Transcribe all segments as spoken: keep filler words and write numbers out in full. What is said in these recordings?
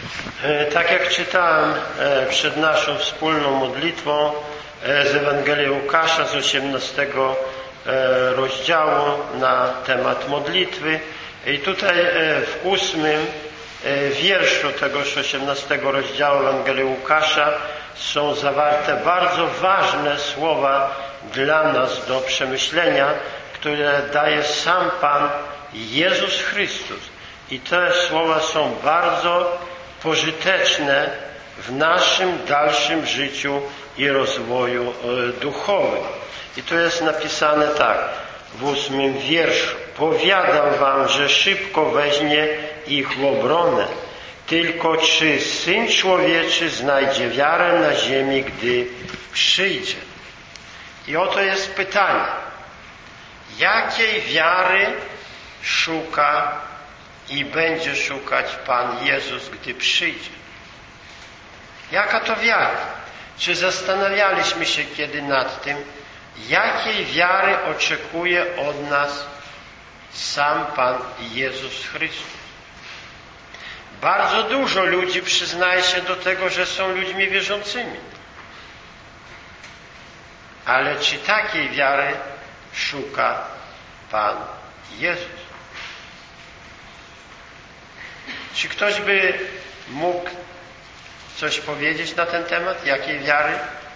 Tak jak czytałem przed naszą wspólną modlitwą z Ewangelii Łukasza z osiemnastego rozdziału na temat modlitwy, i tutaj w ósmym wierszu tegoż osiemnastego rozdziału Ewangelii Łukasza są zawarte bardzo ważne słowa dla nas do przemyślenia, które daje sam Pan Jezus Chrystus. I te słowa są bardzo pożyteczne w naszym dalszym życiu i rozwoju duchowym. I tu jest napisane tak w ósmym wierszu: powiadam wam, że szybko weźmie ich w obronę. Tylko czy Syn Człowieczy znajdzie wiarę na ziemi, gdy przyjdzie? I oto jest pytanie: jakiej wiary szuka i będzie szukać Pan Jezus, gdy przyjdzie? Jaka to wiara? Czy zastanawialiśmy się kiedy nad tym, jakiej wiary oczekuje od nas sam Pan Jezus Chrystus? Bardzo dużo ludzi przyznaje się do tego, że są ludźmi wierzącymi. Ale czy takiej wiary szuka Pan Jezus? Czy ktoś by mógł coś powiedzieć na ten temat? Jakiej wiary?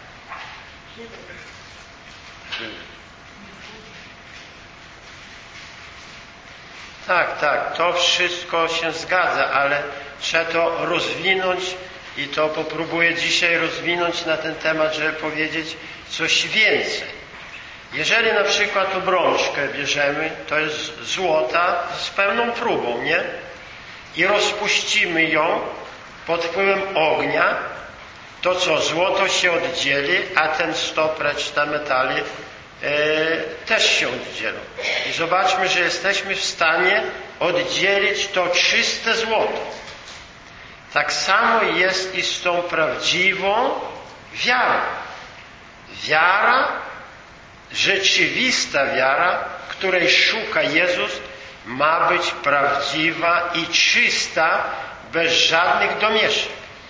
Tak, tak, to wszystko się zgadza, ale trzeba to rozwinąć i to popróbuję dzisiaj rozwinąć na ten temat, żeby powiedzieć coś więcej. Jeżeli na przykład obrączkę bierzemy, to jest złota z pełną próbą, nie? I rozpuścimy ją pod wpływem ognia, to co? Złoto się oddzieli, a ten stoprecz, te metale e, też się oddzielą. I zobaczmy, że jesteśmy w stanie oddzielić to czyste złoto. Tak samo jest i z tą prawdziwą wiarą. Wiara, rzeczywista wiara, której szuka Jezus, ma być prawdziwa i czysta, bez żadnych domieszek.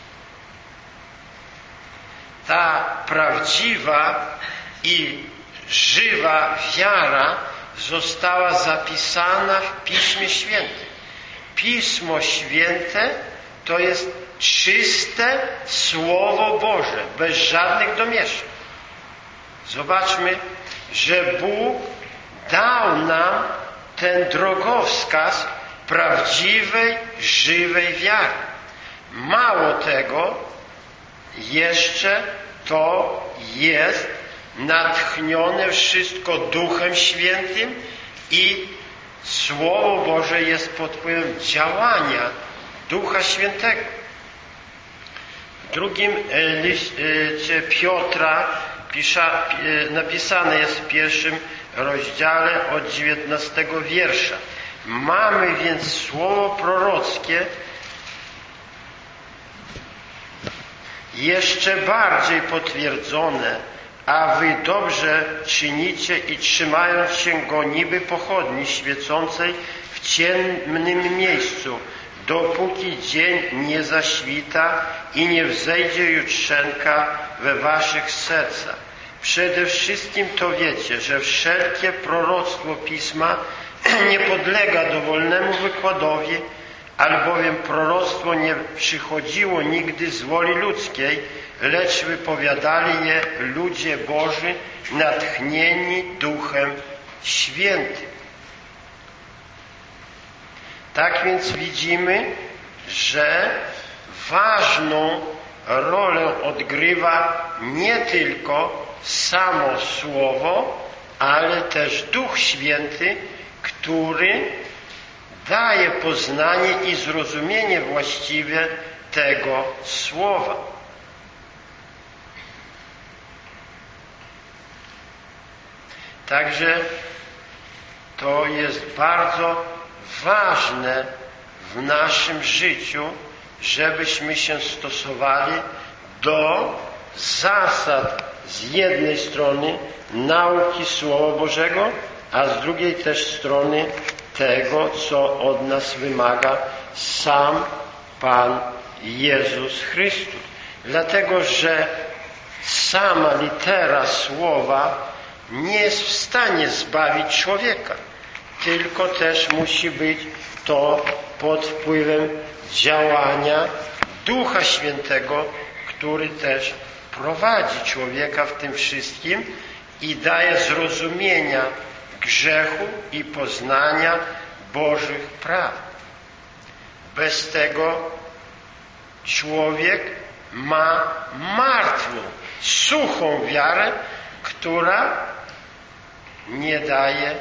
Ta prawdziwa i żywa wiara została zapisana w Piśmie Świętym. Pismo Święte to jest czyste Słowo Boże, bez żadnych domieszek. Zobaczmy, że Bóg dał nam ten drogowskaz prawdziwej, żywej wiary. Mało tego, jeszcze to jest natchnione wszystko Duchem Świętym i Słowo Boże jest pod wpływem działania Ducha Świętego. W drugim liście Piotra pisza, napisane jest w pierwszym rozdziale od dziewiętnastego wiersza. Mamy więc słowo prorockie jeszcze bardziej potwierdzone, a wy dobrze czynicie i trzymając się go niby pochodni świecącej w ciemnym miejscu, dopóki dzień nie zaświta i nie wzejdzie jutrzenka we waszych sercach. Przede wszystkim to wiecie, że wszelkie proroctwo Pisma nie podlega dowolnemu wykładowi, albowiem proroctwo nie przychodziło nigdy z woli ludzkiej, lecz wypowiadali je ludzie Boży, natchnieni Duchem Świętym. Tak więc widzimy, że ważną rolę odgrywa nie tylko samo Słowo, ale też Duch Święty, który daje poznanie i zrozumienie właściwie tego Słowa. Także to jest bardzo ważne w naszym życiu, żebyśmy się stosowali do zasad z jednej strony nauki Słowa Bożego, a z drugiej też strony tego, co od nas wymaga sam Pan Jezus Chrystus. Dlatego, że sama litera słowa nie jest w stanie zbawić człowieka, tylko też musi być to pod wpływem działania Ducha Świętego, który też prowadzi człowieka w tym wszystkim i daje zrozumienia grzechu i poznania Bożych praw. Bez tego człowiek ma martwą, suchą wiarę, która nie daje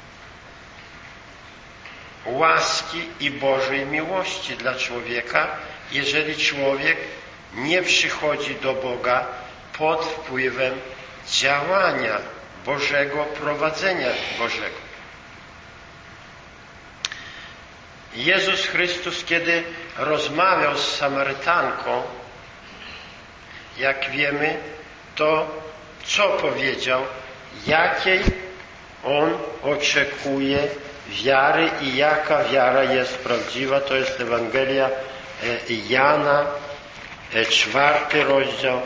łaski i Bożej miłości dla człowieka, jeżeli człowiek nie przychodzi do Boga pod wpływem działania Bożego, prowadzenia Bożego. Jezus Chrystus, kiedy rozmawiał z Samarytanką, jak wiemy, to co powiedział? Jakiej on oczekuje wiary i jaka wiara jest prawdziwa? To jest Ewangelia Jana, czwarty rozdział.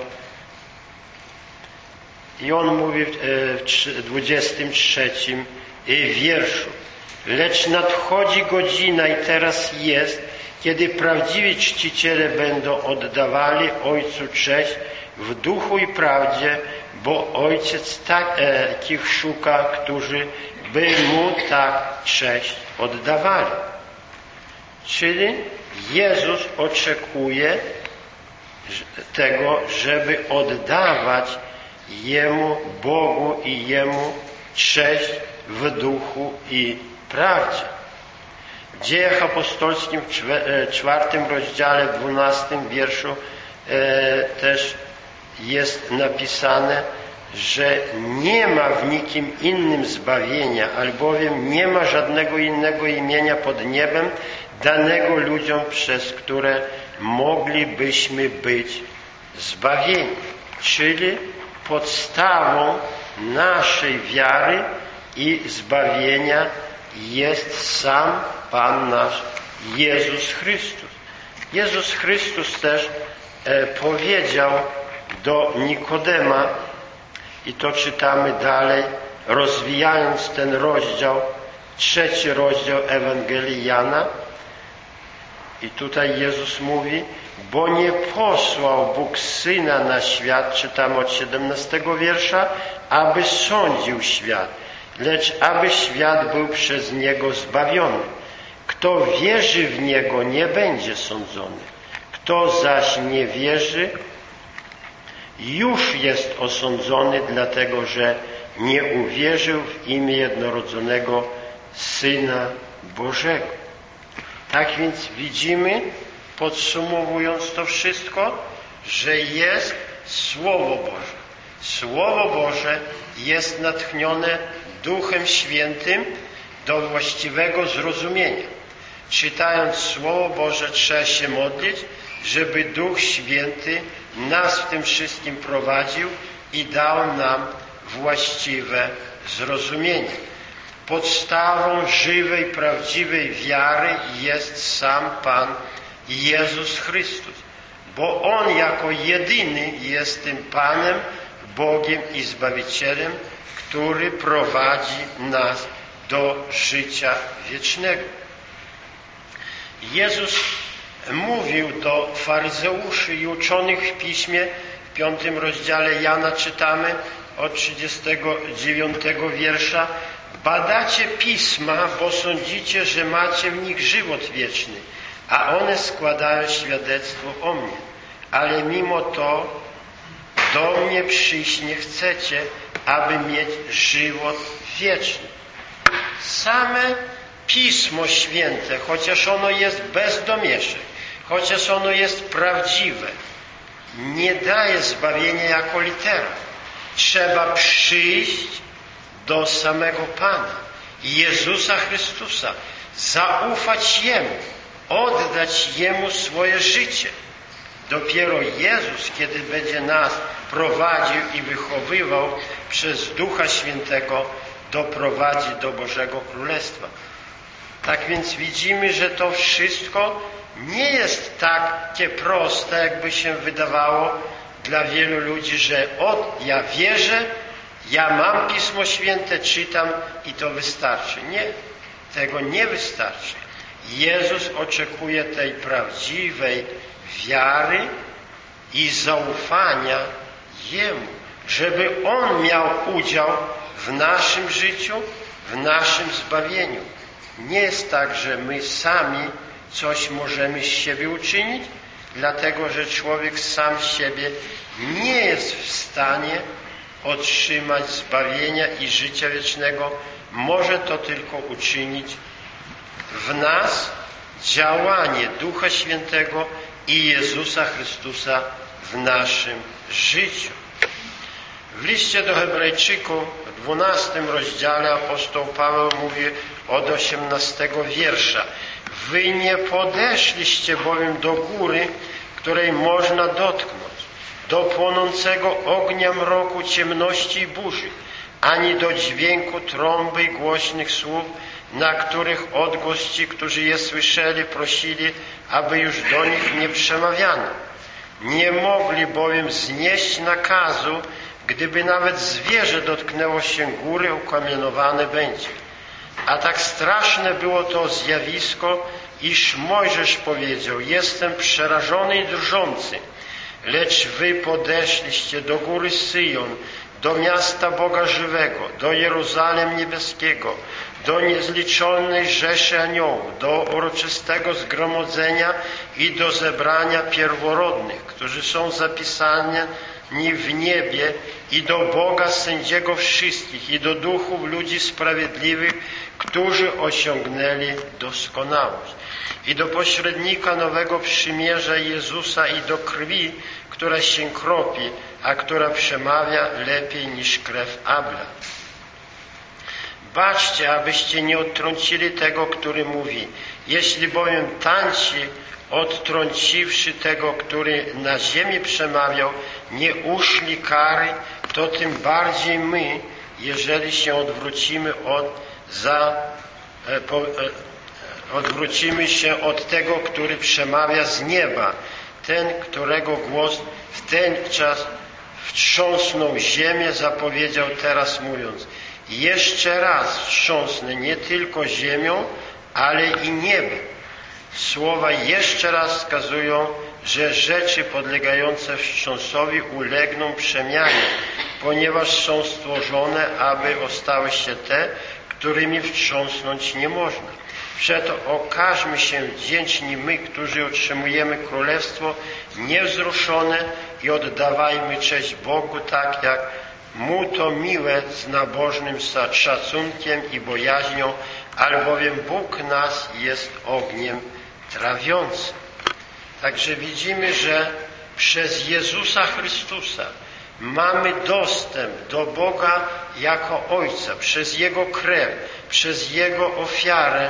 I on mówi w dwudziestym trzecim wierszu: lecz nadchodzi godzina i teraz jest, kiedy prawdziwi czciciele będą oddawali Ojcu cześć w duchu i prawdzie, bo Ojciec takich szuka, którzy by Mu tak cześć oddawali. Czyli Jezus oczekuje tego, żeby oddawać Jemu, Bogu i Jemu cześć w duchu i prawdzie. W Dziejach Apostolskich w czwartym rozdziale, w dwunastym wierszu e, też jest napisane, że nie ma w nikim innym zbawienia, albowiem nie ma żadnego innego imienia pod niebem danego ludziom, przez które moglibyśmy być zbawieni. Czyli podstawą naszej wiary i zbawienia jest sam Pan nasz Jezus Chrystus. Jezus Chrystus też e, powiedział do Nikodema, i to czytamy dalej, rozwijając ten rozdział, trzeci rozdział Ewangelii Jana, i tutaj Jezus mówi: bo nie posłał Bóg Syna na świat, czytamy od siedemnastego wiersza, aby sądził świat, lecz aby świat był przez Niego zbawiony. Kto wierzy w Niego, nie będzie sądzony. Kto zaś nie wierzy, już jest osądzony, dlatego że nie uwierzył w imię jednorodzonego Syna Bożego. Tak więc widzimy, podsumowując to wszystko, że jest Słowo Boże. Słowo Boże jest natchnione Duchem Świętym do właściwego zrozumienia. Czytając Słowo Boże, trzeba się modlić, żeby Duch Święty nas w tym wszystkim prowadził i dał nam właściwe zrozumienie. Podstawą żywej, prawdziwej wiary jest sam Pan Jezus Chrystus, bo On jako jedyny jest tym Panem, Bogiem i Zbawicielem, który prowadzi nas do życia wiecznego. Jezus mówił do faryzeuszy i uczonych w Piśmie, w piątym rozdziale Jana czytamy od trzydziestego dziewiątego wiersza: badacie Pisma, bo sądzicie, że macie w nich żywot wieczny, a one składają świadectwo o mnie. Ale mimo to do mnie przyjść nie chcecie, aby mieć żywot wieczny. Same Pismo Święte, chociaż ono jest bez domieszek, chociaż ono jest prawdziwe, nie daje zbawienia jako litera. Trzeba przyjść do samego Pana, Jezusa Chrystusa, zaufać Jemu, oddać Jemu swoje życie. Dopiero Jezus, kiedy będzie nas prowadził i wychowywał przez Ducha Świętego, doprowadzi do Bożego Królestwa. Tak więc widzimy, że to wszystko nie jest takie proste, jakby się wydawało dla wielu ludzi, że o, ja wierzę, ja mam Pismo Święte, czytam i to wystarczy. Nie, tego nie wystarczy. Jezus oczekuje tej prawdziwej wiary i zaufania Jemu, żeby On miał udział w naszym życiu, w naszym zbawieniu. Nie jest tak, że my sami coś możemy z siebie uczynić, dlatego że człowiek sam z siebie nie jest w stanie otrzymać zbawienia i życia wiecznego. Może to tylko uczynić w nas działanie Ducha Świętego i Jezusa Chrystusa w naszym życiu. W liście do Hebrajczyków w dwunastym rozdziale apostoł Paweł mówi od osiemnastego wiersza: wy nie podeszliście bowiem do góry, której można dotknąć, do płonącego ognia mroku, ciemności i burzy, ani do dźwięku trąby i głośnych słów, na których odgłos ci, którzy je słyszeli, prosili, aby już do nich nie przemawiano. Nie mogli bowiem znieść nakazu, gdyby nawet zwierzę dotknęło się góry, ukamienowane będzie. A tak straszne było to zjawisko, iż Mojżesz powiedział: jestem przerażony i drżący, lecz wy podeszliście do góry Syjon, do miasta Boga żywego, do Jeruzalem niebieskiego, do niezliczonej rzeszy aniołów, do uroczystego zgromadzenia i do zebrania pierworodnych, którzy są zapisani w niebie, i do Boga sędziego wszystkich, i do duchów ludzi sprawiedliwych, którzy osiągnęli doskonałość, i do pośrednika nowego przymierza Jezusa, i do krwi, która się kropi, a która przemawia lepiej niż krew Abla. Baczcie, abyście nie odtrącili tego, który mówi: jeśli bowiem tamci, odtrąciwszy tego, który na ziemi przemawiał, nie uszli kary, to tym bardziej my, jeżeli się odwrócimy od za, e, po, e, odwrócimy się od tego, który przemawia z nieba, ten, którego głos w ten czas wstrząsnął ziemię, zapowiedział teraz mówiąc: jeszcze raz wstrząsnę nie tylko ziemią, ale i niebem. Słowa jeszcze raz wskazują, że rzeczy podlegające wstrząsowi ulegną przemianie, ponieważ są stworzone, aby ostały się te, którymi wstrząsnąć nie można. Przeto okażmy się wdzięczni my, którzy otrzymujemy Królestwo niewzruszone, i oddawajmy cześć Bogu tak, jak Mu to miłe, z nabożnym szacunkiem i bojaźnią, albowiem Bóg nas jest ogniem trawiącym. Także widzimy, że przez Jezusa Chrystusa mamy dostęp do Boga jako Ojca, przez Jego krew, przez Jego ofiarę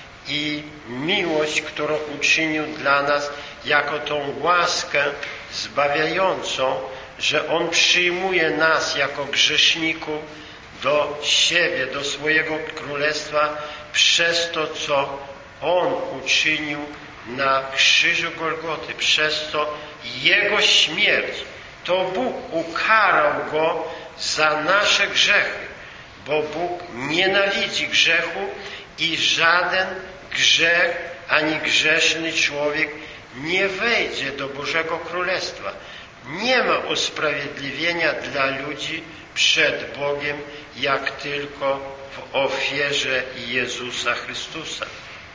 i miłość, którą uczynił dla nas, jako tą łaskę zbawiającą, że On przyjmuje nas jako grzeszników do siebie, do swojego Królestwa przez to, co On uczynił na krzyżu Golgoty, przez to Jego śmierć. To Bóg ukarał Go za nasze grzechy, bo Bóg nienawidzi grzechu i żaden grzech ani grzeszny człowiek nie wejdzie do Bożego Królestwa. Nie ma usprawiedliwienia dla ludzi przed Bogiem, jak tylko w ofierze Jezusa Chrystusa.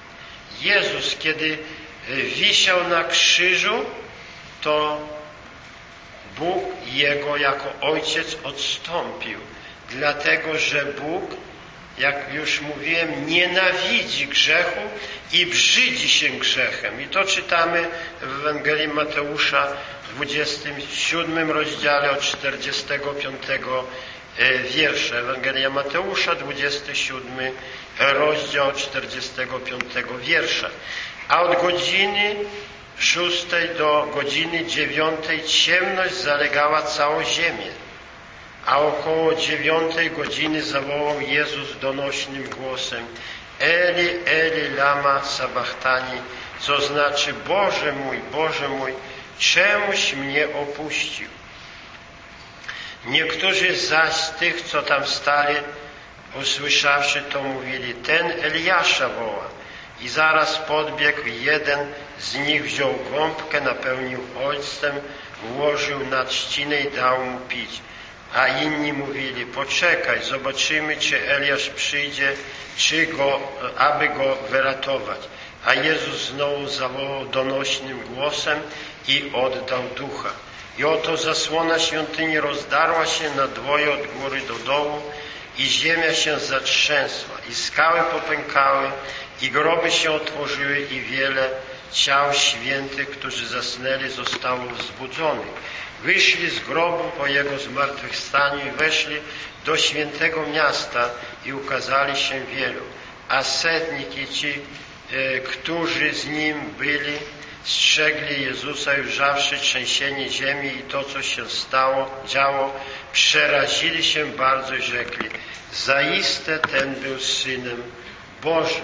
Jezus, kiedy wisiał na krzyżu, to Bóg Jego jako Ojciec odstąpił, dlatego że Bóg, jak już mówiłem, nienawidzi grzechu i brzydzi się grzechem. I to czytamy w Ewangelii Mateusza w dwudziestym siódmym rozdziale od czterdziestego piątego wiersza. Ewangelia Mateusza, dwudziesty siódmy rozdział od czterdziestego piątego wiersza. A od godziny szóstej do godziny dziewiątej ciemność zalegała całą ziemię. A około dziewiątej godziny zawołał Jezus donośnym głosem: Eli, Eli, lama sabachthani, co znaczy: Boże mój, Boże mój, czemuś mnie opuścił? Niektórzy zaś z tych, co tam stali, usłyszawszy to, mówili: ten Eliasza woła. I zaraz podbiegł jeden z nich, wziął gąbkę, napełnił octem, włożył na trzcinę i dał mu pić. A inni mówili: poczekaj, zobaczymy, czy Eliasz przyjdzie, czy go, aby go wyratować. A Jezus znowu zawołał donośnym głosem i oddał ducha. I oto zasłona świątyni rozdarła się na dwoje od góry do dołu i ziemia się zatrzęsła i skały popękały i groby się otworzyły i wiele ciał świętych, którzy zasnęli, zostało wzbudzonych. Wyszli z grobu po Jego zmartwychwstaniu i weszli do świętego miasta i ukazali się wielu. A setnik i ci, e, którzy z Nim byli, strzegli Jezusa i ujrzawszy trzęsienie ziemi i to, co się stało, działo, przerazili się bardzo i rzekli: zaiste ten był Synem Bożym.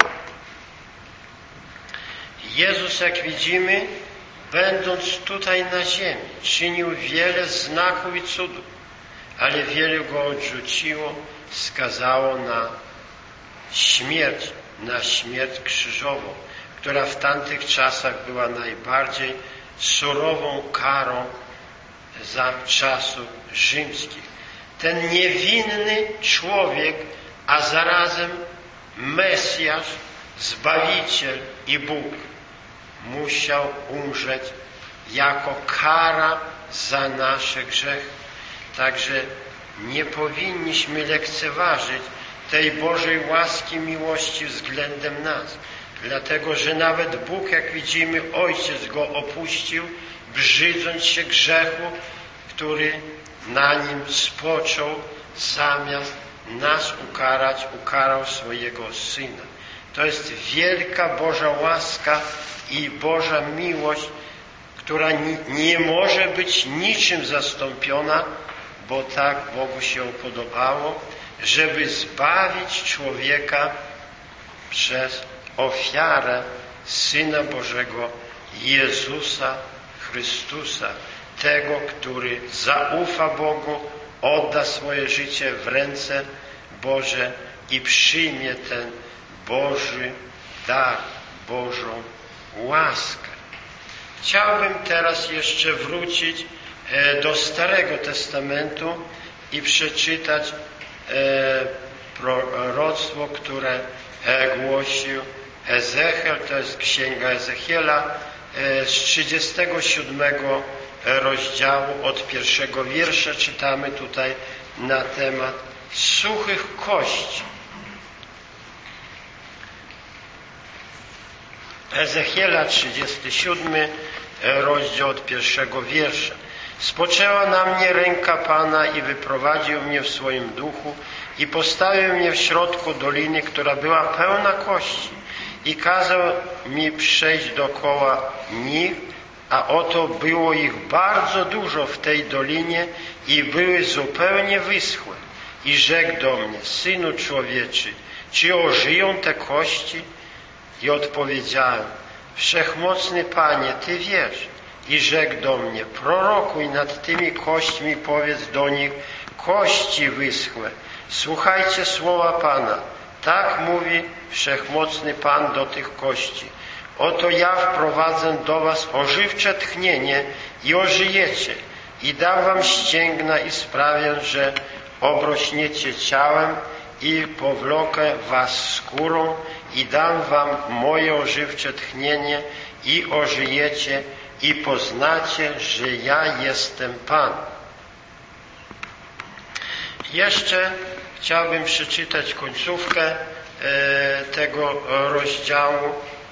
Jezus, jak widzimy, będąc tutaj na ziemi, czynił wiele znaków i cudów, ale wielu go odrzuciło, skazało na śmierć, na śmierć krzyżową, która w tamtych czasach była najbardziej surową karą za czasów rzymskich. Ten niewinny człowiek, a zarazem Mesjasz, Zbawiciel i Bóg, musiał umrzeć jako kara za nasze grzechy. Także nie powinniśmy lekceważyć tej Bożej łaski, miłości względem nas. Dlatego, że nawet Bóg, jak widzimy, Ojciec go opuścił, brzydząc się grzechu, który na nim spoczął, zamiast nas ukarać, ukarał swojego Syna. To jest wielka Boża łaska i Boża miłość, która nie może być niczym zastąpiona, bo tak Bogu się podobało, żeby zbawić człowieka przez ofiarę Syna Bożego, Jezusa Chrystusa, tego, który zaufa Bogu, odda swoje życie w ręce Boże i przyjmie ten Boży dar, Bożą łaskę. Chciałbym teraz jeszcze wrócić do Starego Testamentu i przeczytać proroctwo, które głosił Ezechiel, to jest Księga Ezechiela z trzydziestego siódmego rozdziału, od pierwszego wiersza czytamy tutaj na temat suchych kości. Ezechiela, trzydziesty siódmy rozdział, od pierwszego wiersza. Spoczęła na mnie ręka Pana i wyprowadził mnie w swoim duchu i postawił mnie w środku doliny, która była pełna kości, i kazał mi przejść dookoła nich, a oto było ich bardzo dużo w tej dolinie i były zupełnie wyschłe. I rzekł do mnie: Synu człowieczy, czy ożyją te kości? I odpowiedziałem: Wszechmocny Panie, Ty wiesz. I rzekł do mnie: prorokuj nad tymi kośćmi, powiedz do nich: kości wyschłe, słuchajcie słowa Pana. Tak mówi Wszechmocny Pan do tych kości: oto ja wprowadzę do was ożywcze tchnienie i ożyjecie, i dam wam ścięgna i sprawię, że obrośniecie ciałem, i powlokę was skórą, i dam wam moje ożywcze tchnienie i ożyjecie, i poznacie, że ja jestem Pan. Jeszcze chciałbym przeczytać końcówkę e, tego rozdziału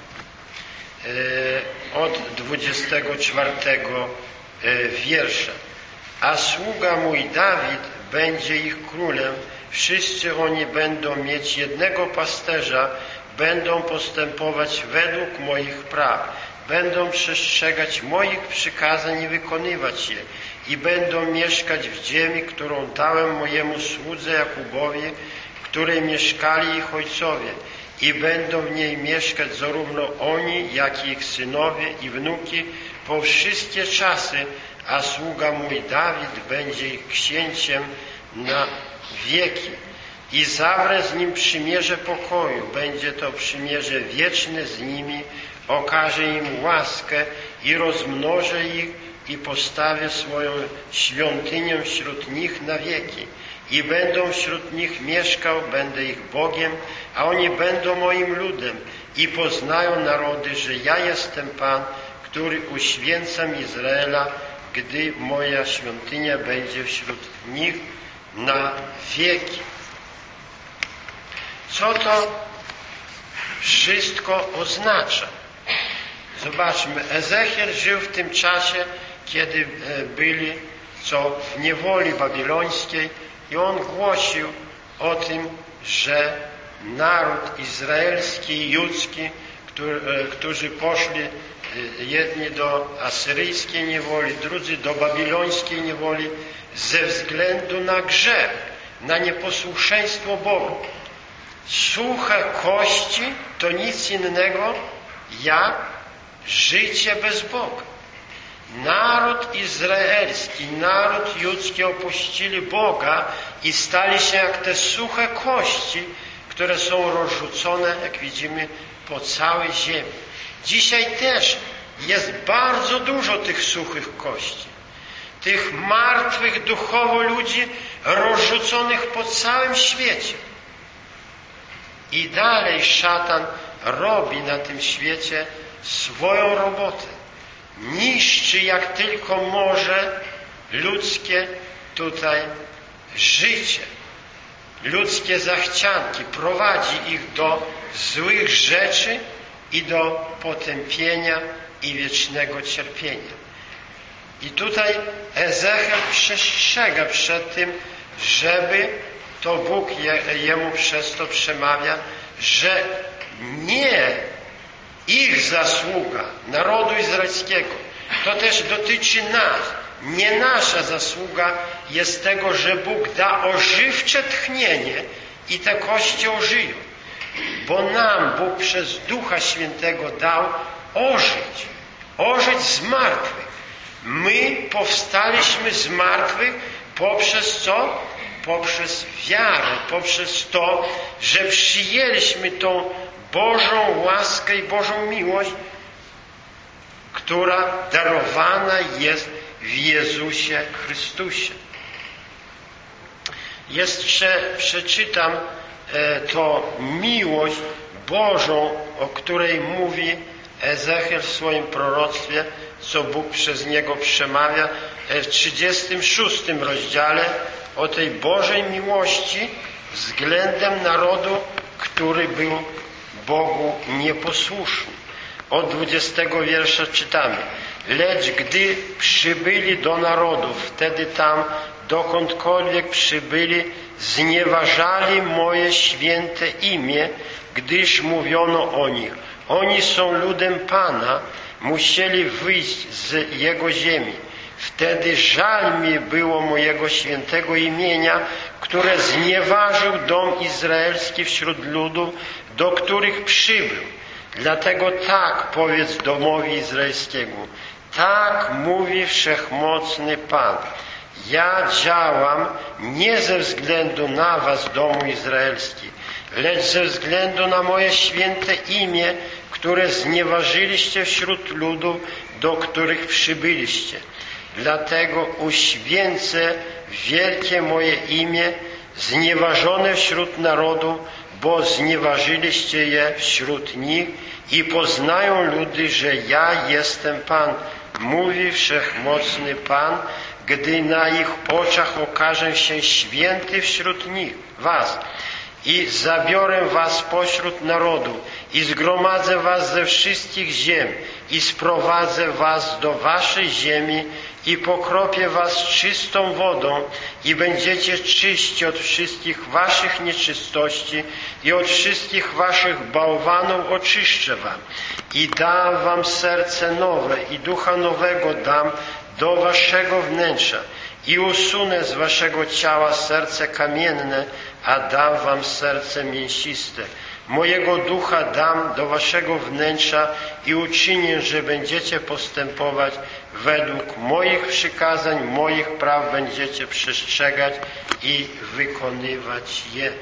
e, od dwudziestego czwartego e, wiersza. A sługa mój Dawid będzie ich królem, wszyscy oni będą mieć jednego pasterza, będą postępować według moich praw, będą przestrzegać moich przykazań i wykonywać je, i będą mieszkać w ziemi, którą dałem mojemu słudze Jakubowi, w której mieszkali ich ojcowie, i będą w niej mieszkać zarówno oni, jak i ich synowie i wnuki po wszystkie czasy, a sługa mój Dawid będzie ich księciem na wieki. I zawrę z nim przymierze pokoju, będzie to przymierze wieczne z nimi, okażę im łaskę i rozmnożę ich i postawię swoją świątynię wśród nich na wieki. I będą wśród nich mieszkał, będę ich Bogiem, a oni będą moim ludem i poznają narody, że ja jestem Pan, który uświęcam Izraela, gdy moja świątynia będzie wśród nich na wieki. Co to wszystko oznacza? Zobaczmy, Ezechiel żył w tym czasie, kiedy byli co w niewoli babilońskiej i on głosił o tym, że naród izraelski i judzki, którzy poszli jedni do asyryjskiej niewoli, drudzy do babilońskiej niewoli ze względu na grzech, na nieposłuszeństwo Bogu. Suche kości to nic innego jak życie bez Boga. Naród izraelski, naród judzki opuścili Boga i stali się jak te suche kości, które są rozrzucone, jak widzimy, po całej ziemi. Dzisiaj też jest bardzo dużo tych suchych kości, tych martwych duchowo ludzi rozrzuconych po całym świecie. I dalej szatan robi na tym świecie swoją robotę. Niszczy jak tylko może ludzkie tutaj życie, ludzkie zachcianki, prowadzi ich do złych rzeczy i do potępienia i wiecznego cierpienia. I tutaj Ezechiel przestrzega przed tym, żeby to Bóg je, jemu przez to przemawia, że nie ich zasługa, narodu izraelskiego, to też dotyczy nas. Nie nasza zasługa jest tego, że Bóg da ożywcze tchnienie i te kości ożyją. Bo nam Bóg przez Ducha Świętego dał ożyć, ożyć z martwych. My powstaliśmy z martwych poprzez co? Poprzez wiarę, poprzez to, że przyjęliśmy tą Bożą łaskę i Bożą miłość, która darowana jest w Jezusie Chrystusie. Jeszcze przeczytam e, to miłość Bożą, o której mówi Ezechiel w swoim proroctwie, co Bóg przez niego przemawia w trzydziestym szóstym rozdziale o tej Bożej miłości względem narodu, który był Bogu nieposłuszny. Od dwudziestego wiersza czytamy: lecz gdy przybyli do narodów, wtedy tam, dokądkolwiek przybyli, znieważali moje święte imię, gdyż mówiono o nich: oni są ludem Pana, musieli wyjść z Jego ziemi. Wtedy żal mi było mojego świętego imienia, które znieważył dom izraelski wśród ludów, do których przybył. Dlatego tak powiedz domowi izraelskiemu: tak mówi Wszechmocny Pan. Ja działam nie ze względu na was, domu izraelski, lecz ze względu na moje święte imię, które znieważyliście wśród ludów, do których przybyliście. Dlatego uświęcę wielkie moje imię, znieważone wśród narodu, bo znieważyliście je wśród nich i poznają ludy, że ja jestem Pan, mówi Wszechmocny Pan, gdy na ich oczach okażę się święty wśród nich, was. I zabiorę was pośród narodu i zgromadzę was ze wszystkich ziem i sprowadzę was do waszej ziemi i pokropię was czystą wodą i będziecie czyści od wszystkich waszych nieczystości i od wszystkich waszych bałwanów oczyszczę wam i dam wam serce nowe i ducha nowego dam do waszego wnętrza i usunę z waszego ciała serce kamienne, a dam wam serce mięsiste. mojego ducha dam do waszego wnętrza i uczynię, że będziecie postępować według moich przykazań, moich praw będziecie przestrzegać i wykonywać je.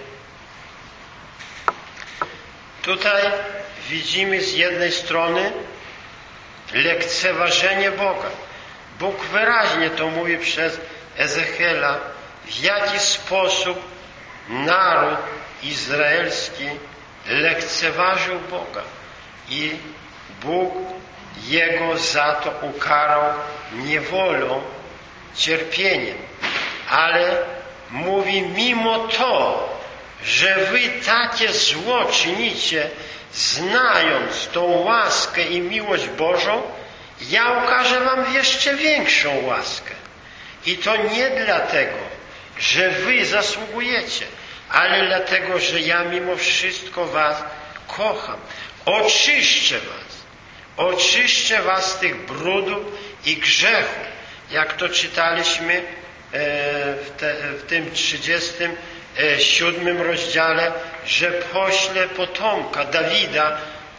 Tutaj widzimy z jednej strony lekceważenie Boga. Bóg wyraźnie to mówi przez Ezechiela, w jaki sposób naród izraelski lekceważył Boga. I Bóg jego za to ukarał niewolą, cierpieniem. Ale mówi, mimo to, że wy takie zło czynicie, znając tą łaskę i miłość Bożą, ja okażę wam jeszcze większą łaskę. I to nie dlatego, że wy zasługujecie, ale dlatego, że ja mimo wszystko was kocham. Oczyszczę was. Oczyszczę was z tych brudów i grzechów. Jak to czytaliśmy w, te, w tym trzydziestym siódmym rozdziale, że pośle potomka Dawida,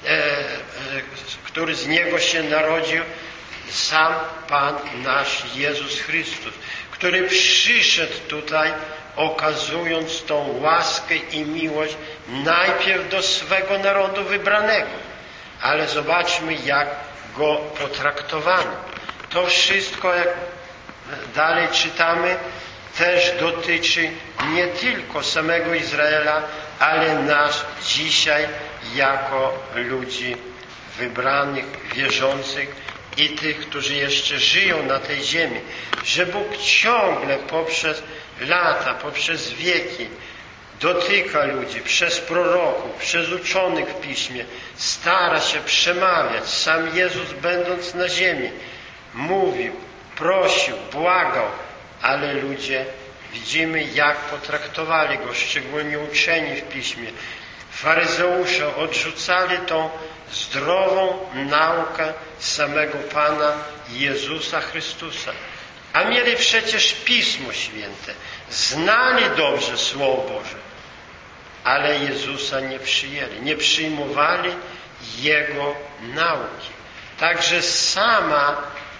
który z niego się narodził, sam Pan nasz Jezus Chrystus, który przyszedł tutaj, okazując tą łaskę i miłość najpierw do swego narodu wybranego. Ale zobaczmy, jak go potraktowano. To wszystko, jak dalej czytamy, też dotyczy nie tylko samego Izraela, ale nas dzisiaj jako ludzi wybranych, wierzących i tych, którzy jeszcze żyją na tej ziemi. Że Bóg ciągle poprzez lata, poprzez wieki dotyka ludzi, przez proroków, przez uczonych w Piśmie, stara się przemawiać. Sam Jezus, będąc na ziemi, mówił, prosił, błagał, ale ludzie, widzimy, jak potraktowali go, szczególnie uczeni w Piśmie. Faryzeusze odrzucali tą zdrową naukę samego Pana Jezusa Chrystusa. A mieli przecież Pismo Święte, znali dobrze Słowo Boże, ale Jezusa nie przyjęli, nie przyjmowali Jego nauki. Także sama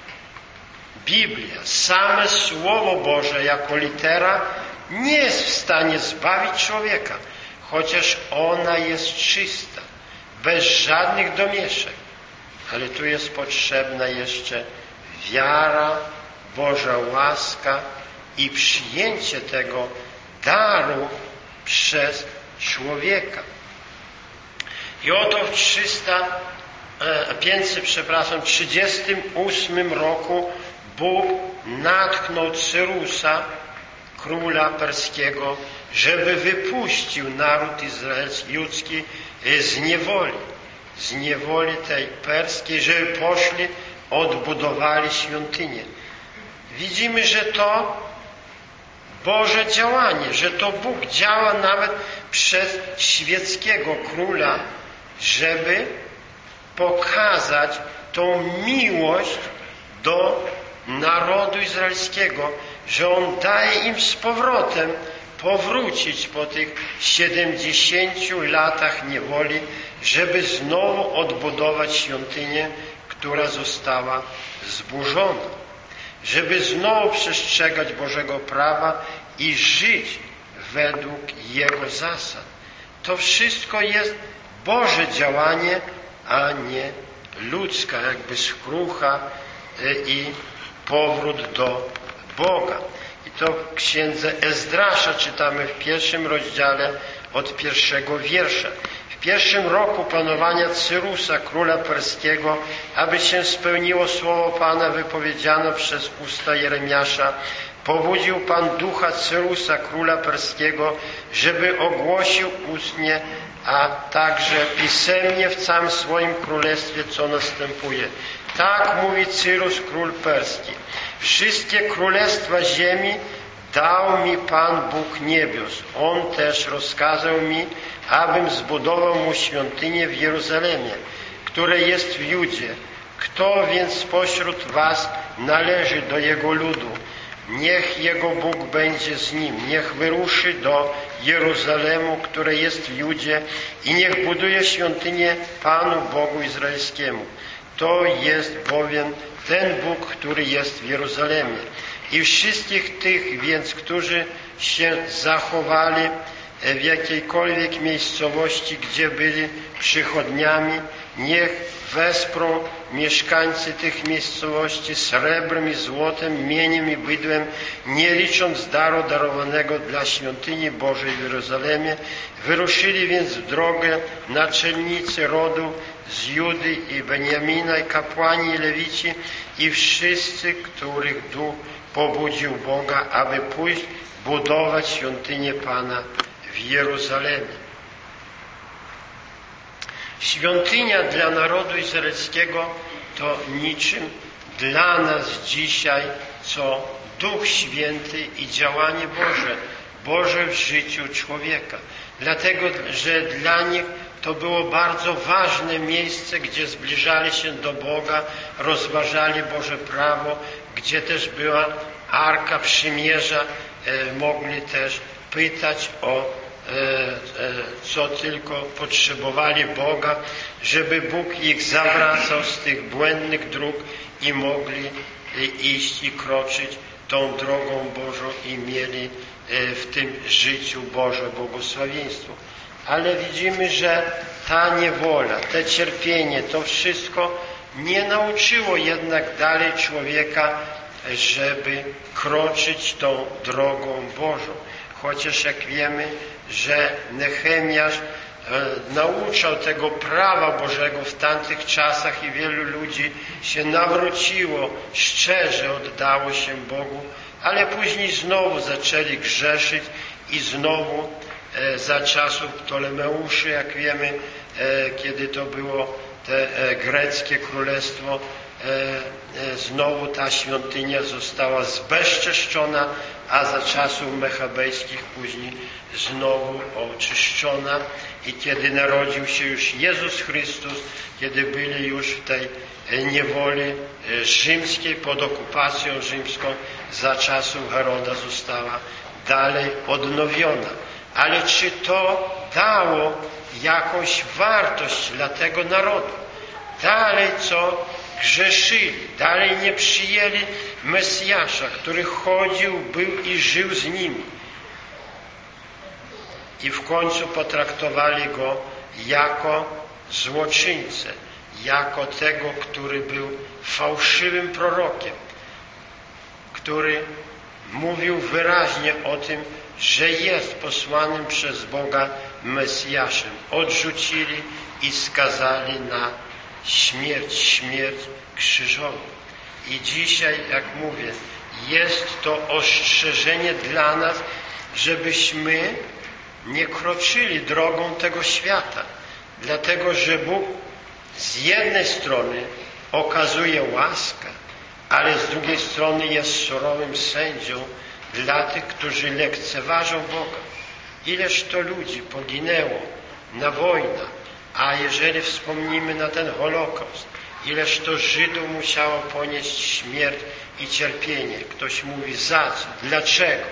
Biblia, same Słowo Boże jako litera nie jest w stanie zbawić człowieka, chociaż ona jest czysta, bez żadnych domieszek. Ale tu jest potrzebna jeszcze wiara, Boża łaska i przyjęcie tego daru przez człowieka. I oto w trzysta, pięćset, przepraszam, trzydziestym ósmym roku Bóg natchnął Cyrusa, króla perskiego, żeby wypuścił naród izraelski, judzki z niewoli, z niewoli tej perskiej, żeby poszli, odbudowali świątynię. Widzimy, że to Boże działanie, że to Bóg działa nawet przez świeckiego króla, żeby pokazać tą miłość do narodu izraelskiego, że On daje im z powrotem powrócić po tych siedemdziesięciu latach niewoli, żeby znowu odbudować świątynię, która została zburzona. Żeby znowu przestrzegać Bożego prawa i żyć według Jego zasad. To wszystko jest Boże działanie, a nie ludzka, jakby skrucha i powrót do Boga. I to w księdze Ezdrasza czytamy w pierwszym rozdziale od pierwszego wiersza. W pierwszym roku panowania Cyrusa, króla perskiego, aby się spełniło słowo Pana wypowiedziane przez usta Jeremiasza, pobudził Pan ducha Cyrusa, króla perskiego, żeby ogłosił ustnie, a także pisemnie w całym swoim królestwie, co następuje. Tak mówi Cyrus, król perski. Wszystkie królestwa ziemi dał mi Pan Bóg niebios. On też rozkazał mi, abym zbudował mu świątynię w Jeruzalemie, które jest w Judzie. Kto więc spośród was należy do jego ludu, Niech jego Bóg będzie z nim, niech wyruszy do Jeruzalemu, które jest w Judzie, i niech buduje świątynię Panu Bogu Izraelskiemu. To jest bowiem ten Bóg, który jest w Jerozolimie. I wszystkich tych więc, którzy się zachowali w jakiejkolwiek miejscowości, gdzie byli przychodniami, niech wesprą mieszkańcy tych miejscowości srebrem i złotem, mieniem i bydłem, nie licząc daru darowanego dla świątyni Bożej w Jerozolimie. Wyruszyli więc w drogę naczelnicy rodu z Judy i Beniamina, i kapłani i lewici, i wszyscy, których duch pobudził Boga, aby pójść budować świątynię Pana w Jerozolimie. Świątynia dla narodu izraelskiego to niczym dla nas dzisiaj, co Duch Święty i działanie Boże, Boże w życiu człowieka. Dlatego, że dla nich to było bardzo ważne miejsce, gdzie zbliżali się do Boga, rozważali Boże prawo, gdzie też była Arka Przymierza, e, mogli też pytać o co tylko potrzebowali Boga, żeby Bóg ich zawracał z tych błędnych dróg i mogli iść i kroczyć tą drogą Bożą i mieli w tym życiu Boże błogosławieństwo. Ale widzimy, że ta niewola, te cierpienie, to wszystko nie nauczyło jednak dalej człowieka, żeby kroczyć tą drogą Bożą. Chociaż jak wiemy, że Nehemiasz e, nauczał tego prawa Bożego w tamtych czasach i wielu ludzi się nawróciło, szczerze oddało się Bogu, ale później znowu zaczęli grzeszyć i znowu e, za czasów Ptolemeuszy, jak wiemy, e, kiedy to było te e, greckie królestwo, e, e, znowu ta świątynia została zbezczeszczona, a za czasów mechabejskich później znowu oczyszczona. I kiedy narodził się już Jezus Chrystus, kiedy byli już w tej niewoli rzymskiej, pod okupacją rzymską, za czasów Heroda została dalej odnowiona. Ale czy to dało jakąś wartość dla tego narodu? Dalej co? Grzeszyli, dalej nie przyjęli Mesjasza, który chodził, był i żył z nimi. I w końcu potraktowali Go jako złoczyńcę, jako tego, który był fałszywym prorokiem, który mówił wyraźnie o tym, że jest posłanym przez Boga Mesjaszem. Odrzucili i skazali na śmierć, śmierć krzyżową. I dzisiaj, jak mówię, jest to ostrzeżenie dla nas, żebyśmy nie kroczyli drogą tego świata. Dlatego, że Bóg z jednej strony okazuje łaskę, ale z drugiej strony jest surowym sędzią dla tych, którzy lekceważą Boga. Ileż to ludzi poginęło na wojnach, a jeżeli wspomnimy na ten Holokaust, ileż to Żydów musiało ponieść śmierć i cierpienie. Ktoś mówi za co? Dlaczego?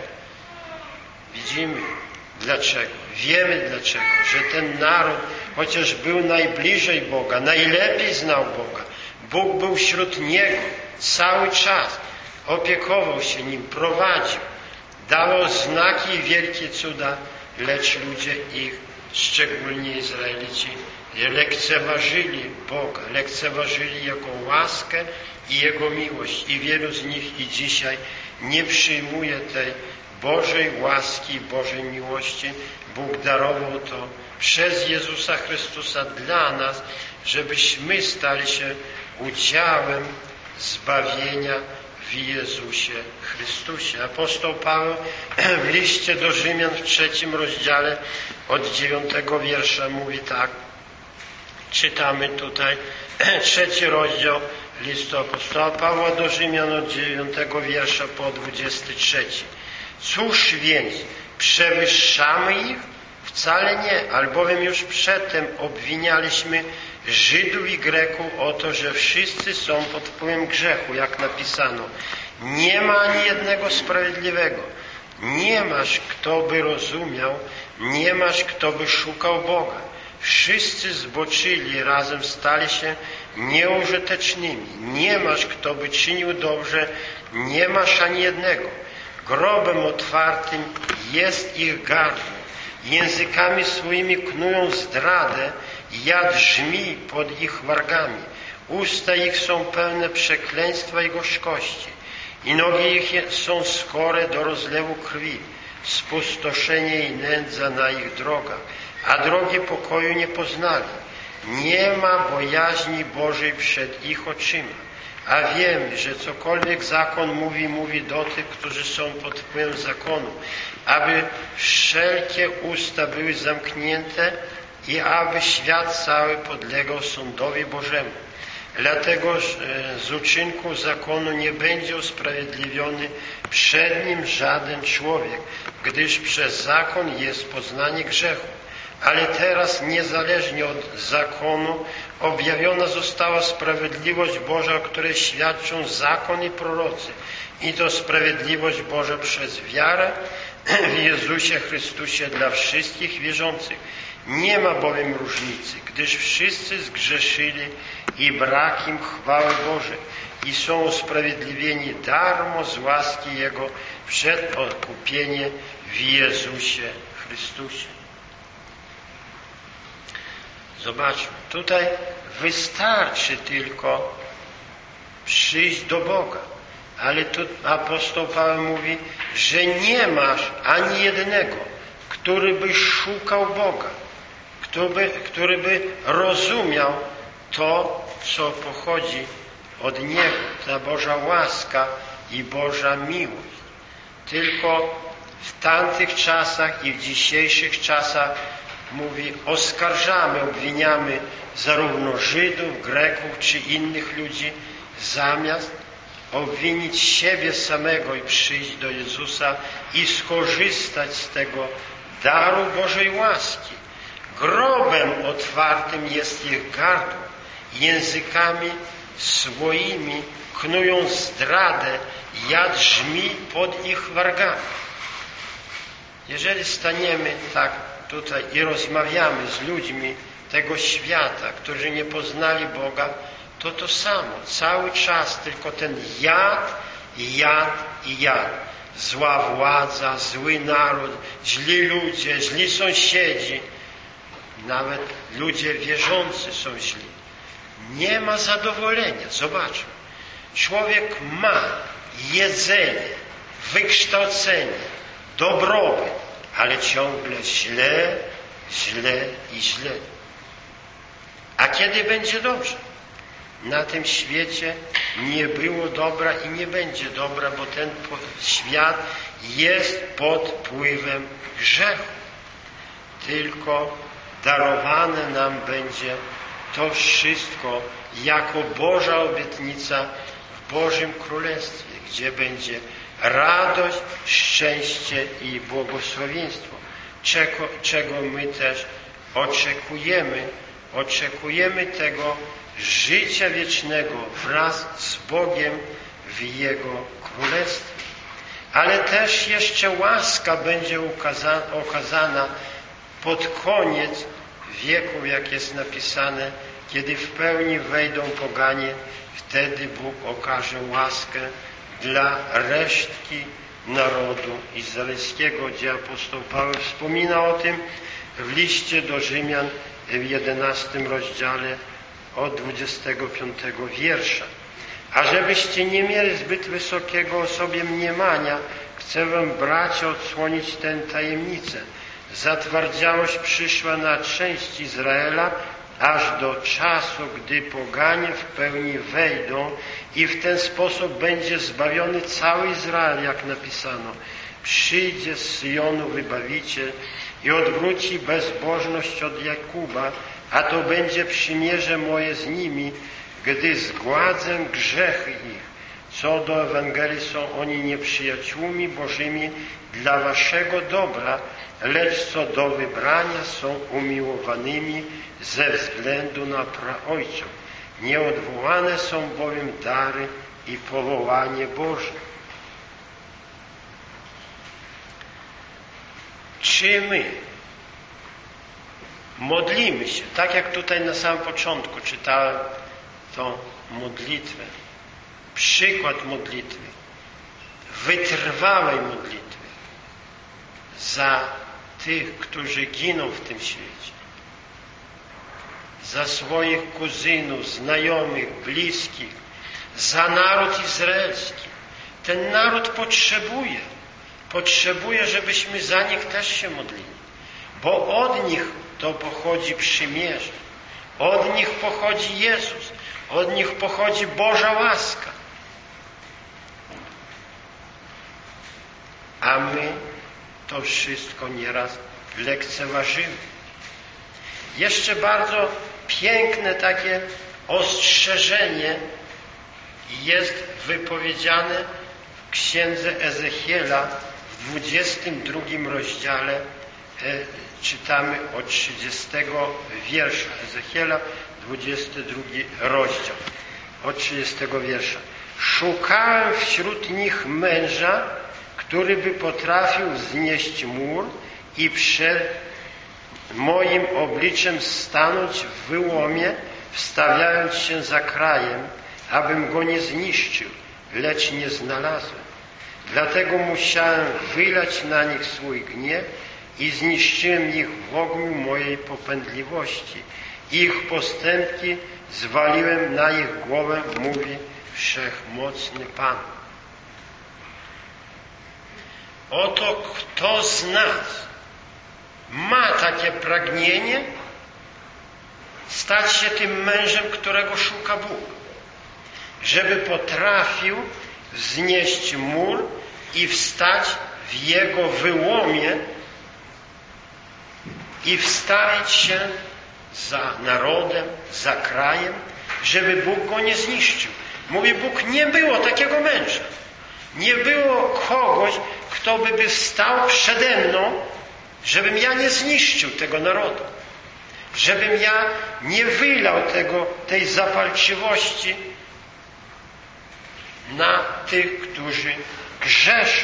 Widzimy dlaczego. Wiemy dlaczego, że ten naród, chociaż był najbliżej Boga, najlepiej znał Boga, Bóg był wśród niego cały czas, opiekował się nim, prowadził, dawał znaki i wielkie cuda, lecz ludzie ich, szczególnie Izraelici, lekceważyli Boga, lekceważyli Jego łaskę i Jego miłość. I wielu z nich i dzisiaj nie przyjmuje tej Bożej łaski i Bożej miłości. Bóg darował to przez Jezusa Chrystusa dla nas, żebyśmy stali się udziałem zbawienia w Jezusie Chrystusie. Apostoł Paweł w liście do Rzymian w trzecim rozdziale od dziewiątego wiersza mówi tak. Czytamy tutaj trzeci rozdział listu apostoła Pawła do Rzymian od dziewiątego wiersza po dwudziesty trzeci. Cóż więc, przewyższamy ich? Wcale nie, albowiem już przedtem obwinialiśmy Żydów i Greków o to, że wszyscy są pod wpływem grzechu, jak napisano. Nie ma ani jednego sprawiedliwego. Nie masz, kto by rozumiał, nie masz, kto by szukał Boga. Wszyscy zboczyli, razem stali się nieużytecznymi. Nie masz, kto by czynił dobrze, nie masz ani jednego. Grobem otwartym jest ich gardło. Językami swoimi knują zdradę, jad żmi pod ich wargami. Usta ich są pełne przekleństwa i gorzkości. I nogi ich są skore do rozlewu krwi. Spustoszenie i nędza na ich drogach, a drogi pokoju nie poznali. Nie ma bojaźni Bożej przed ich oczyma. A wiem, że cokolwiek zakon mówi, mówi do tych, którzy są pod wpływem zakonu, aby wszelkie usta były zamknięte i aby świat cały podlegał sądowi Bożemu. Dlatego z uczynku zakonu nie będzie usprawiedliwiony przed nim żaden człowiek, gdyż przez zakon jest poznanie grzechu. Ale teraz niezależnie od zakonu objawiona została sprawiedliwość Boża, o której świadczą zakon i prorocy. I to sprawiedliwość Boża przez wiarę w Jezusie Chrystusie dla wszystkich wierzących. Nie ma bowiem różnicy, gdyż wszyscy zgrzeszyli i brak im chwały Bożej i są usprawiedliwieni darmo z łaski Jego przed odkupieniem w Jezusie Chrystusie. Zobaczmy, tutaj wystarczy tylko przyjść do Boga. Ale tu apostoł Paweł mówi, że nie masz ani jednego, który by szukał Boga, który by, który by rozumiał to, co pochodzi od Niego, ta Boża łaska i Boża miłość. Tylko w tamtych czasach i w dzisiejszych czasach mówi, oskarżamy, obwiniamy zarówno Żydów, Greków czy innych ludzi, zamiast obwinić siebie samego i przyjść do Jezusa i skorzystać z tego daru Bożej łaski. Grobem otwartym jest ich gardło, językami swoimi knują zdradę, jad żmi pod ich wargami. Jeżeli staniemy tak tutaj i rozmawiamy z ludźmi tego świata, którzy nie poznali Boga, to to samo. Cały czas tylko ten jad, jad i jad. Zła władza, zły naród, źli ludzie, źli sąsiedzi. Nawet ludzie wierzący są źli. Nie ma zadowolenia. Zobaczmy. Człowiek ma jedzenie, wykształcenie, dobrobyt, ale ciągle źle, źle i źle. A kiedy będzie dobrze? Na tym świecie nie było dobra i nie będzie dobra, bo ten świat jest pod wpływem grzechu. Tylko darowane nam będzie to wszystko jako Boża obietnica w Bożym Królestwie, gdzie będzie radość, szczęście i błogosławieństwo, czego, czego my też oczekujemy. Oczekujemy tego życia wiecznego wraz z Bogiem w Jego Królestwie. Ale też jeszcze łaska będzie ukazana, okazana pod koniec wieków, jak jest napisane, kiedy w pełni wejdą poganie, wtedy Bóg okaże łaskę dla resztki narodu izraelskiego, gdzie apostoł Paweł wspomina o tym w liście do Rzymian w jedenastym rozdziale od dwudziestego piątego wiersza. A żebyście nie mieli zbyt wysokiego o sobie mniemania, chcę wam, bracia, odsłonić tę tajemnicę. Zatwardziałość przyszła na część Izraela, aż do czasu, gdy poganie w pełni wejdą i w ten sposób będzie zbawiony cały Izrael, jak napisano. Przyjdzie z Syjonu Wybawiciel i odwróci bezbożność od Jakuba, a to będzie przymierze moje z nimi, gdy zgładzę grzechy ich. Co do Ewangelii są oni nieprzyjaciółmi Bożymi dla waszego dobra, lecz co do wybrania są umiłowanymi ze względu na praojców. Nieodwołane są bowiem dary i powołanie Boże. Czy my modlimy się, tak jak tutaj na samym początku czytałem tą modlitwę, przykład modlitwy, wytrwałej modlitwy za tych, którzy giną w tym świecie, za swoich kuzynów, znajomych, bliskich, za naród izraelski. Ten naród potrzebuje, potrzebuje, żebyśmy za nich też się modlili, bo od nich to pochodzi przymierze, od nich pochodzi Jezus, od nich pochodzi Boża łaska. A my to wszystko nieraz lekceważymy. Jeszcze bardzo piękne takie ostrzeżenie jest wypowiedziane w księdze Ezechiela w dwudziestym drugim rozdziale. E, czytamy od trzydziestego wiersza. Ezechiela, dwudziesty drugi rozdział, od trzydziestego wiersza. Szukałem wśród nich męża, który by potrafił wznieść mur i przed moim obliczem stanąć w wyłomie, wstawiając się za krajem, abym go nie zniszczył, lecz nie znalazłem. Dlatego musiałem wylać na nich swój gniew i zniszczyłem ich w ogniu mojej popędliwości. Ich postępki zwaliłem na ich głowę, mówi Wszechmocny Pan. Oto kto z nas ma takie pragnienie stać się tym mężem, którego szuka Bóg, żeby potrafił wznieść mur i wstać w jego wyłomie i wstawić się za narodem, za krajem, żeby Bóg go nie zniszczył. Mówi Bóg, nie było takiego męża. Nie było kogoś, kto by, by wstał przede mną, żebym ja nie zniszczył tego narodu. Żebym ja nie wylał tego, tej zapalczywości na tych, którzy grzeszą.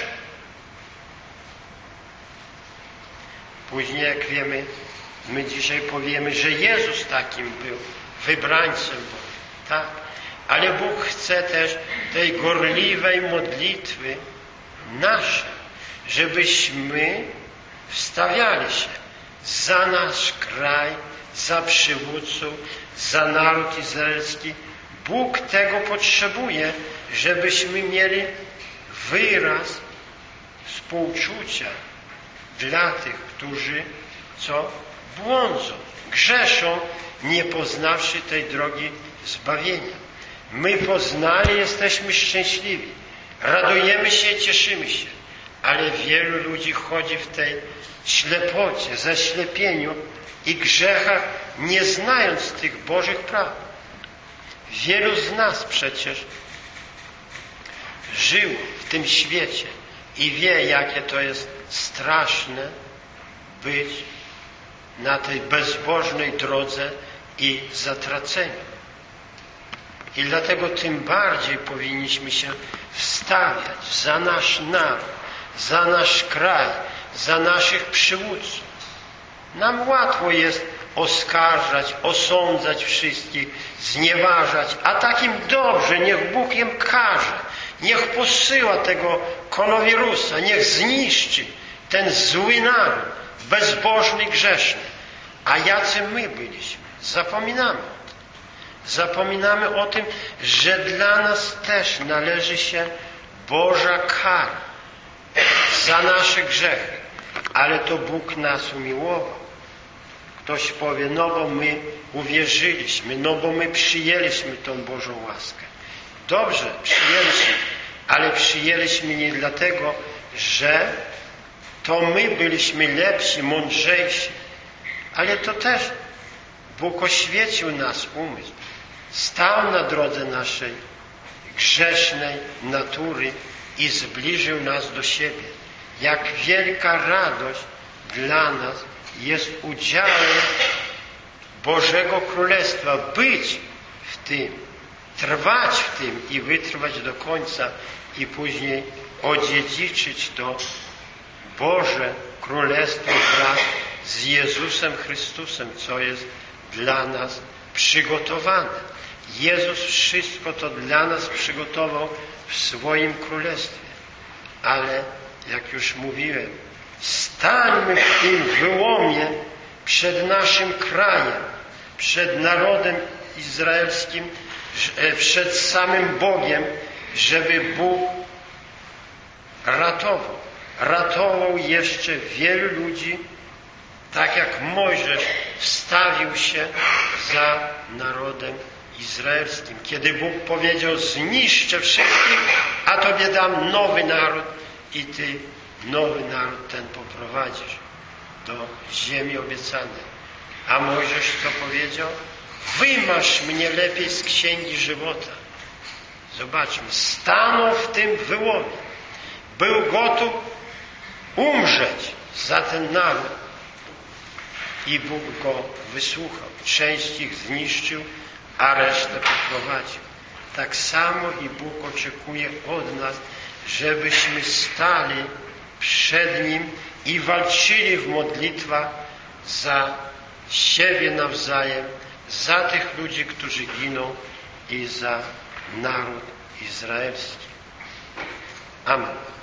Później, jak wiemy, my dzisiaj powiemy, że Jezus takim był, wybrańcem Bożym. Tak? Ale Bóg chce też tej gorliwej modlitwy naszej, żebyśmy wstawiali się za nasz kraj, za przywódców, za naród izraelski. Bóg tego potrzebuje, żebyśmy mieli wyraz współczucia dla tych, którzy co? Błądzą, grzeszą, nie poznawszy tej drogi zbawienia. My poznali, jesteśmy szczęśliwi, radujemy się i cieszymy się, ale wielu ludzi chodzi w tej ślepocie, zaślepieniu i grzechach, nie znając tych Bożych praw. Wielu z nas przecież żyło w tym świecie i wie, jakie to jest straszne być na tej bezbożnej drodze i zatraceniu. I dlatego tym bardziej powinniśmy się wstawiać za nasz naród, za nasz kraj, za naszych przywódców. Nam łatwo jest oskarżać, osądzać wszystkich, znieważać, a takim dobrze, niech Bóg im każe, niech posyła tego koronawirusa, niech zniszczy ten zły naród, bezbożny i grzeszny. A jacy my byliśmy? Zapominamy o tym. Zapominamy o tym, że dla nas też należy się Boża kara za nasze grzechy. Ale to Bóg nas umiłował. Ktoś powie, no bo my uwierzyliśmy, no bo my przyjęliśmy tą Bożą łaskę. Dobrze, przyjęliśmy, ale przyjęliśmy nie dlatego, że to my byliśmy lepsi, mądrzejsi, ale to też Bóg oświecił nas umysł. Stał na drodze naszej grzesznej natury i zbliżył nas do siebie. Jak wielka radość dla nas jest udziałem Bożego Królestwa, być w tym, trwać w tym i wytrwać do końca i później odziedziczyć to Boże królestwo wraz z Jezusem Chrystusem, co jest dla nas przygotowane. Jezus wszystko to dla nas przygotował w swoim królestwie. Ale, jak już mówiłem, stańmy w tym wyłomie przed naszym krajem, przed narodem izraelskim, przed samym Bogiem, żeby Bóg ratował. Ratował jeszcze wielu ludzi, tak jak Mojżesz wstawił się za narodem izraelskim. Kiedy Bóg powiedział: zniszczę wszystkich, a Tobie dam nowy naród i Ty nowy naród ten poprowadzisz do ziemi obiecanej. A Mojżesz co powiedział? Wymaż mnie lepiej z księgi żywota. Zobaczmy, stanął w tym wyłomie. Był gotów umrzeć za ten naród. I Bóg go wysłuchał. Część ich zniszczył, a resztę poprowadził. Tak samo i Bóg oczekuje od nas, żebyśmy stali przed Nim i walczyli w modlitwach za siebie nawzajem, za tych ludzi, którzy giną i za naród izraelski. Amen.